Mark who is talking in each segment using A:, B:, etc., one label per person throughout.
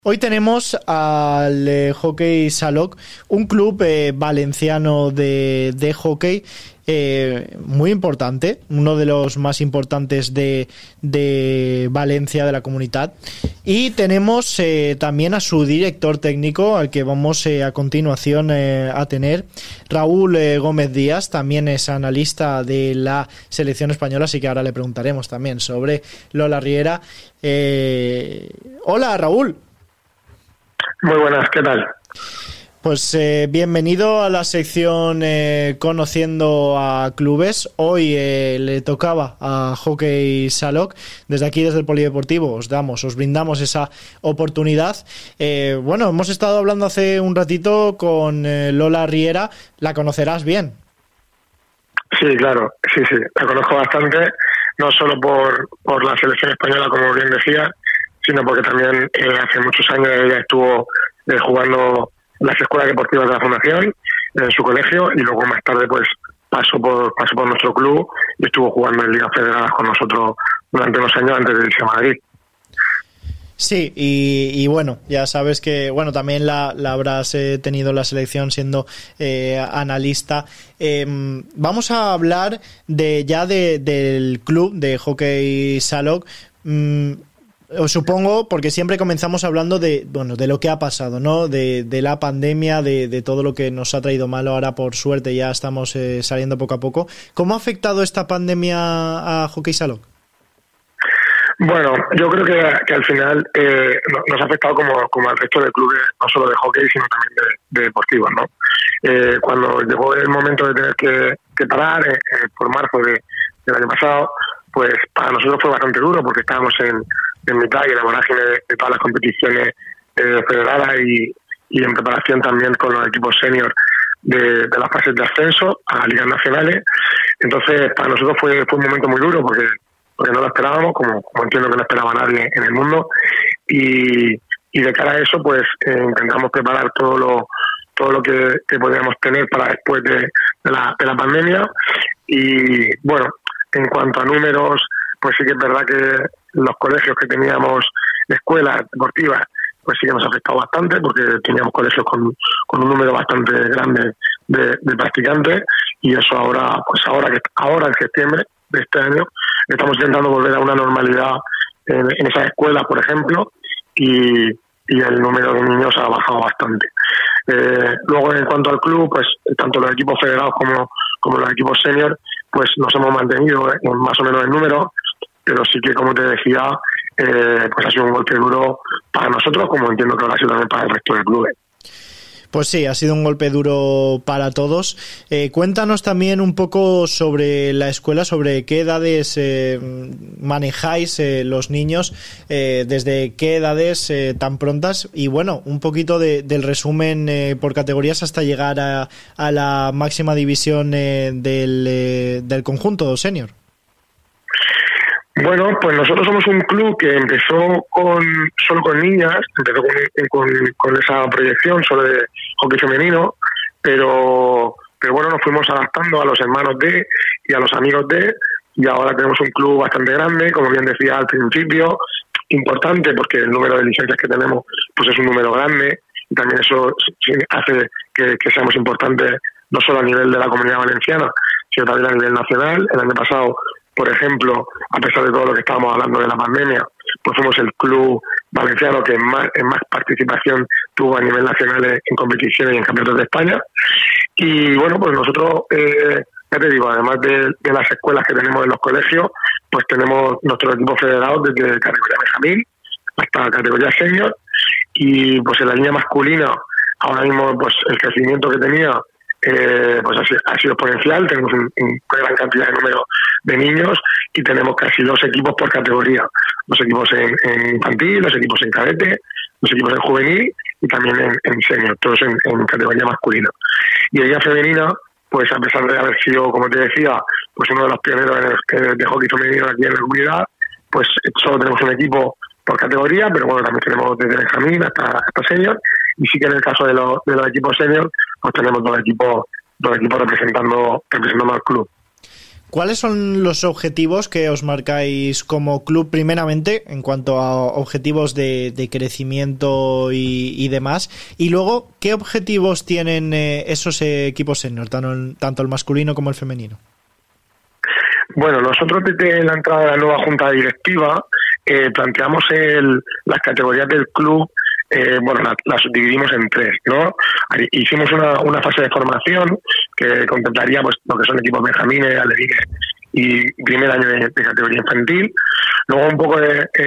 A: Hoy tenemos al Hockey Salok, un club valenciano de hockey muy importante, uno de los más importantes de Valencia, de la comunidad. Y tenemos también a su director técnico, al que vamos a continuación a tener, Raúl Gómez Díaz, también es analista de la selección española, así que ahora le preguntaremos también sobre Lola Riera. Hola, Raúl.
B: Muy buenas, ¿qué tal?
A: Pues bienvenido a la sección Conociendo a Clubes. Hoy le tocaba a Hockey Salok. Desde aquí, desde el Polideportivo, os brindamos esa oportunidad. Bueno, hemos estado hablando hace un ratito con Lola Riera. ¿La conocerás bien?
B: Sí, claro, sí, la conozco bastante, no solo por la selección española, como bien decía, sino porque también hace muchos años ella estuvo jugando en las escuelas deportivas de la Fundación, en su colegio, y luego más tarde pues pasó por nuestro club y estuvo jugando en ligas federadas con nosotros durante unos años antes de irse a Madrid.
A: Sí, y bueno, ya sabes que bueno también la habrás tenido en la selección siendo analista. Vamos a hablar del club de Hockey Salok. Os supongo, porque siempre comenzamos hablando de lo que ha pasado, ¿no? De la pandemia, de todo lo que nos ha traído malo. Ahora, por suerte, ya estamos saliendo poco a poco. ¿Cómo ha afectado esta pandemia a Hockey Salok?
B: Bueno, yo creo que al final nos ha afectado como al resto de clubes, no solo de hockey, sino también de deportivos, ¿no? Cuando llegó el momento de tener que parar por marzo del año pasado, pues para nosotros fue bastante duro, porque estábamos en mitad y en la vorágine de todas las competiciones federadas y en preparación también con los equipos senior de las fases de ascenso a ligas nacionales. Entonces para nosotros fue un momento muy duro porque no lo esperábamos, como entiendo que no esperaba nadie en el mundo, y de cara a eso pues intentamos preparar todo lo que podíamos tener para después de la pandemia. Y bueno, en cuanto a números, pues sí que es verdad que los colegios que teníamos, escuelas deportivas, pues sí que nos ha afectado bastante, porque teníamos colegios con un número bastante grande de practicantes, y eso ahora en septiembre de este año estamos intentando volver a una normalidad en esas escuelas, por ejemplo, y el número de niños ha bajado bastante. Luego, en cuanto al club, pues tanto los equipos federados como los equipos senior, pues nos hemos mantenido en más o menos el número, pero sí que, como te decía, pues ha sido un golpe duro para nosotros, como entiendo que habrá sido también para el resto del club.
A: Pues sí, ha sido un golpe duro para todos. Cuéntanos también un poco sobre la escuela, sobre qué edades manejáis los niños, desde qué edades tan prontas, y bueno, un poquito del resumen por categorías hasta llegar a la máxima división del conjunto senior.
B: Bueno, pues nosotros somos un club que empezó solo con niñas, empezó con esa proyección solo de hockey femenino, pero bueno, nos fuimos adaptando a los hermanos de y a los amigos de, y ahora tenemos un club bastante grande, como bien decía al principio, importante porque el número de licencias que tenemos pues es un número grande, y también eso hace que seamos importantes no solo a nivel de la Comunidad Valenciana, sino también a nivel nacional. El año pasado, por ejemplo, a pesar de todo lo que estábamos hablando de la pandemia, pues fuimos el club valenciano que más participación tuvo a nivel nacional en competiciones y en campeonatos de España. Y bueno, pues nosotros, ya te digo, además de las escuelas que tenemos en los colegios, pues tenemos nuestros equipos federados desde categoría Benjamín hasta categoría senior, y pues en la línea masculina, ahora mismo pues el crecimiento que tenía pues ha sido exponencial. Tenemos una gran cantidad de número de niños y tenemos casi 2 equipos por categoría, 2 equipos en infantil, 2 equipos en cadete, 2 equipos en juvenil y también en senior, todos en categoría masculina. Y en liga femenina, pues a pesar de haber sido, como te decía, pues uno de los pioneros de hockey femenino aquí en la comunidad, pues solo tenemos un equipo por categoría, pero bueno, también tenemos desde Benjamín hasta senior, y sí que en el caso de los equipos senior, pues tenemos dos equipos representando al club.
A: ¿Cuáles son los objetivos que os marcáis como club, primeramente, en cuanto a objetivos de crecimiento y demás? Y luego, ¿qué objetivos tienen esos equipos senior, tanto el masculino como el femenino?
B: Bueno, nosotros desde la entrada de la nueva junta directiva planteamos las categorías del club. Las subdividimos en 3, ¿no? Hicimos una fase de formación que contemplaría pues lo que son equipos benjamines, alevines y primer año de categoría infantil. Luego un poco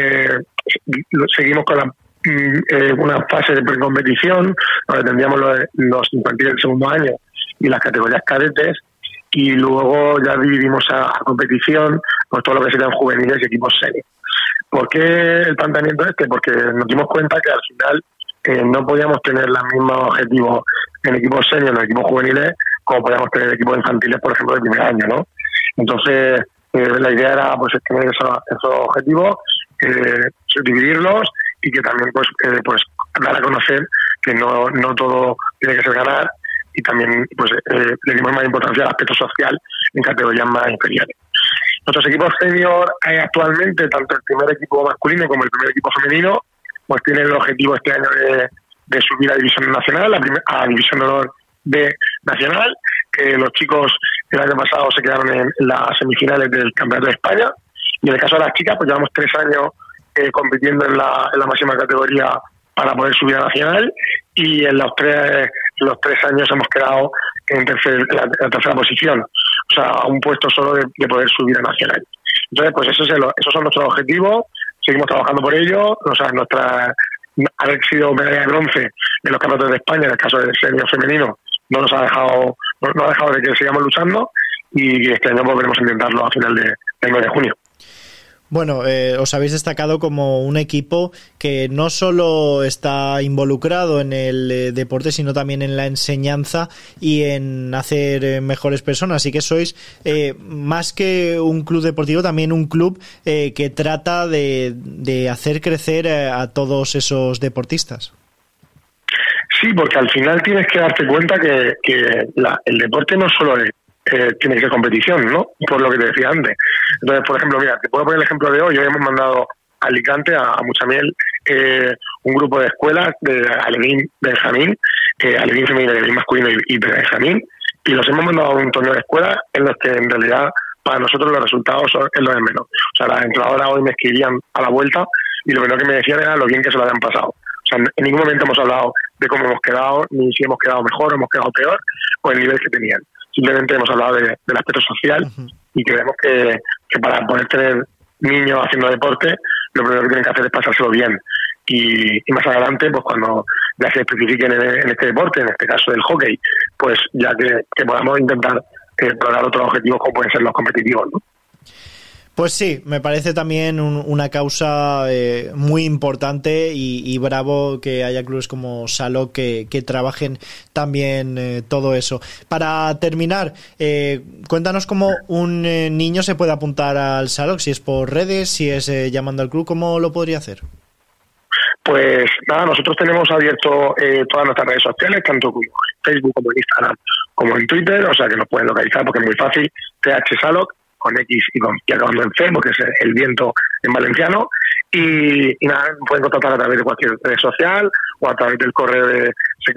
B: seguimos con una fase de precompetición, donde tendríamos los infantiles del segundo año y las categorías cadetes, y luego ya dividimos a competición pues todo lo que serían juveniles y equipos senior. ¿Por qué el planteamiento Porque nos dimos cuenta que al final no podíamos tener los mismos objetivos en equipos senior, en equipos juveniles, como podíamos tener en equipos infantiles, por ejemplo, de primer año, ¿no? Entonces, la idea era pues tener esos objetivos, dividirlos y que también pues dar a conocer que no todo tiene que ser ganar, y también pues le dimos más importancia al aspecto social en categorías más inferiores. Nuestros equipos senior actualmente, tanto el primer equipo masculino como el primer equipo femenino, pues tienen el objetivo este año de subir a División Nacional, a División de Honor B Nacional. Los chicos el año pasado se quedaron en las semifinales del Campeonato de España, y en el caso de las chicas pues llevamos 3 años compitiendo en la máxima categoría para poder subir a Nacional, y en los tres años hemos quedado en la tercera posición, o sea, a un puesto solo de poder subir a Nacional. Entonces, pues esos son nuestros objetivos, seguimos trabajando por ello. O sea, haber sido medalla de bronce en los campeonatos de España, en el caso del senior femenino, no ha dejado de que sigamos luchando, y este año volveremos a intentarlo a final del 9 de junio.
A: Bueno, os habéis destacado como un equipo que no solo está involucrado en el deporte, sino también en la enseñanza y en hacer mejores personas. Así que sois más que un club deportivo, también un club que trata de hacer crecer a todos esos deportistas.
B: Sí, porque al final tienes que darte cuenta que el deporte no solo tiene que ser competición, ¿no? Por lo que te decía antes. Entonces, por ejemplo, mira, te puedo poner el ejemplo de hoy. Hoy hemos mandado a Alicante, a Muchamiel, un grupo de escuelas de alevín Benjamín, alevín femenino, alevín masculino y Benjamín, y los hemos mandado a un torneo de escuelas en los que en realidad para nosotros los resultados es lo de menos. O sea, las entradoras hoy me escribían a la vuelta y lo menos que me decían era lo bien que se lo habían pasado. O sea, en ningún momento hemos hablado de cómo hemos quedado, ni si hemos quedado mejor o hemos quedado peor, o el nivel que tenían. Simplemente hemos hablado del aspecto social, y creemos que para poder tener niños haciendo deporte, lo primero que tienen que hacer es pasárselo bien. Y más adelante, pues cuando ya se especifiquen en este deporte, en este caso del hockey, pues ya que podamos intentar explorar otros objetivos como pueden ser los competitivos, ¿no?
A: Pues sí, me parece también una causa muy importante, y bravo que haya clubes como Salok que trabajen también todo eso. Para terminar, cuéntanos cómo un niño se puede apuntar al Salok, si es por redes, si es llamando al club, ¿cómo lo podría hacer?
B: Pues nada, nosotros tenemos abierto todas nuestras redes sociales, tanto en Facebook como en Instagram como en Twitter, o sea que nos pueden localizar porque es muy fácil, TH Salok, con X y acabando en C, porque es el viento en valenciano, y nada, pueden contactar a través de cualquier red social o a través del correo de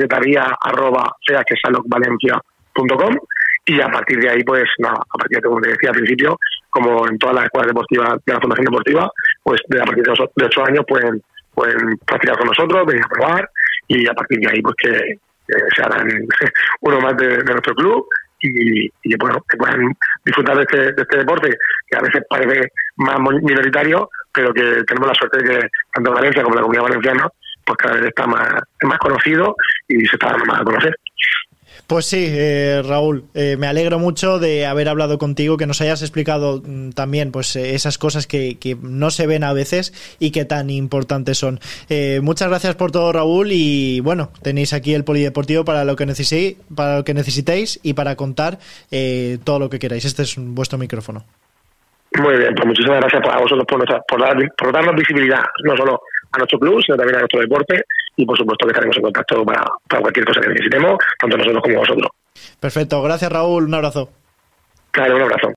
B: secretaría@chsalokvalencia.com, y a partir de ahí, pues nada, a partir de, como te decía al principio, como en todas las escuelas deportivas de la Fundación Deportiva, pues a partir de 8 años pueden practicar con nosotros, venir a probar, y a partir de ahí pues que se harán uno más de nuestro club, y bueno, que puedan disfrutar de este deporte, que a veces parece más minoritario, pero que tenemos la suerte de que tanto Valencia como la Comunidad Valenciana pues cada vez está más conocido y se está dando más a conocer.
A: Pues sí, Raúl, me alegro mucho de haber hablado contigo, que nos hayas explicado también pues esas cosas que no se ven a veces y que tan importantes son. Muchas gracias por todo, Raúl, y bueno, tenéis aquí el polideportivo para lo que necesitéis y para contar todo lo que queráis. Este es vuestro micrófono. Muy bien, pues muchísimas gracias a vosotros por darnos visibilidad, no solo a nuestro club, sino también a nuestro deporte, y por supuesto que estaremos en contacto para cualquier cosa que necesitemos, tanto nosotros como vosotros. Perfecto, gracias Raúl, un abrazo. Claro, un abrazo.